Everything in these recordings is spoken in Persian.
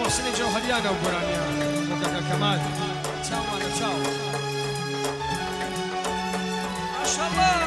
محسن جوهریان و گرانیان مدقه کمال چاوانه چاو ماشاءالله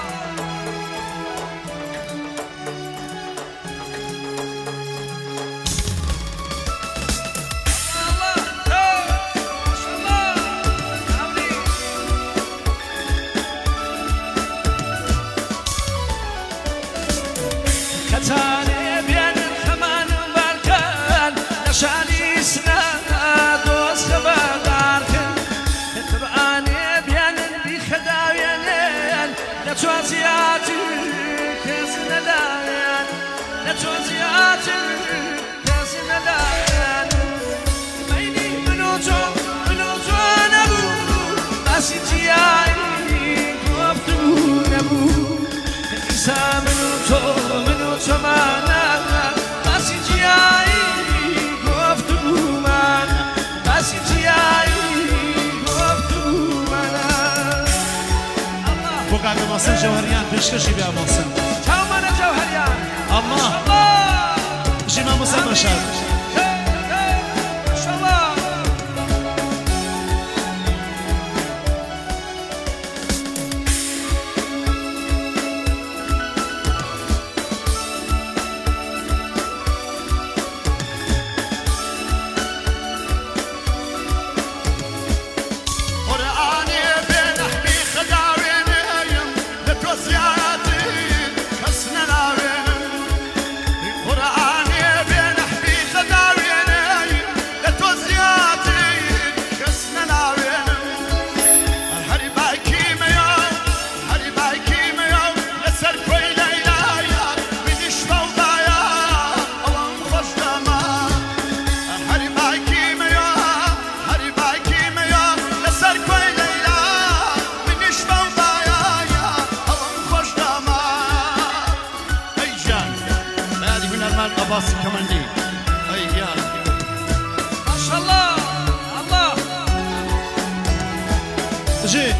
كتاني بين كمان بركان نشاني سنة دوس خبرداركن تبعاني بين بخداوين نتوازياتي كسن داين نتوازياتي كسن داين بيني منوتو نبو باسي جياي كوفتو نبو إنسا منوتو شمانا باسي جياي قفتو مانا باسي جياي قفتو مانا فوق محسن جوهريان بيشكشي بيا محسن چاو مانا جوهريان الله جيما موسى مشهد عباس كماندي اي يا ما شاء الله الله جي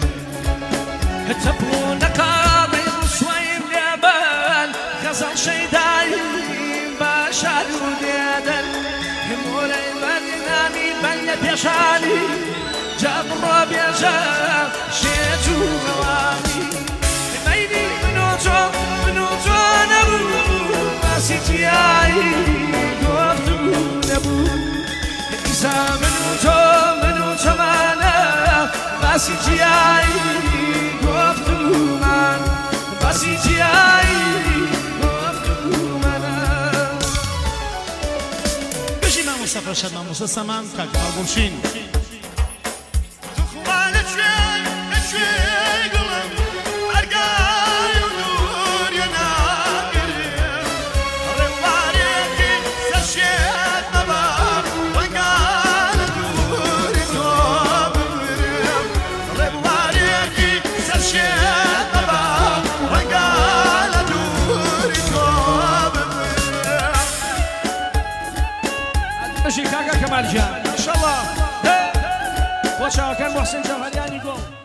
تبونك عظيم شوي اليابان غزل شيداي باشا وديدن همولي مديناني بنيت يشاني جاب الرب يجاب شيتو غوامي بيني منوتو نبو باسي جياي قفتو نبو إنسا منوتو مانا باسي جياي قفتو مانا باسي جياي قفتو مانا بجي ما مصطفى شد ما موسى سمان كاك أبوشين كاكا كمال جان ما شاء الله وشاو كان محسن جوهريان يقول